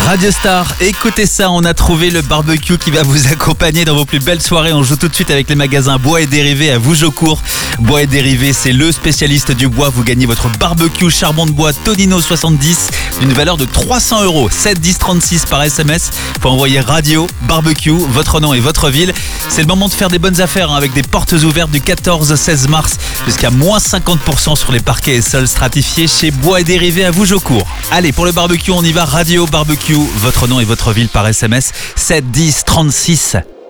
Radio Star, écoutez ça, on a trouvé le barbecue qui va vous accompagner dans vos plus belles soirées. On joue tout de suite avec les magasins Bois et Dérivés à Vougeaucourt. Bois et Dérivés, c'est le spécialiste du bois. Vous gagnez votre barbecue charbon de bois Tonino 70 d'une valeur de 300 €. 7 10 36 par SMS. Faut envoyer radio, barbecue, votre nom et votre ville. C'est le moment de faire des bonnes affaires avec des portes ouvertes du 14 au 16 mars jusqu'à moins 50% sur les parquets et sols stratifiés chez Bois et Dérivés à Vougeaucourt. Allez, pour le barbecue, on y va. Radio, barbecue, votre nom et votre ville par SMS 7 10 36.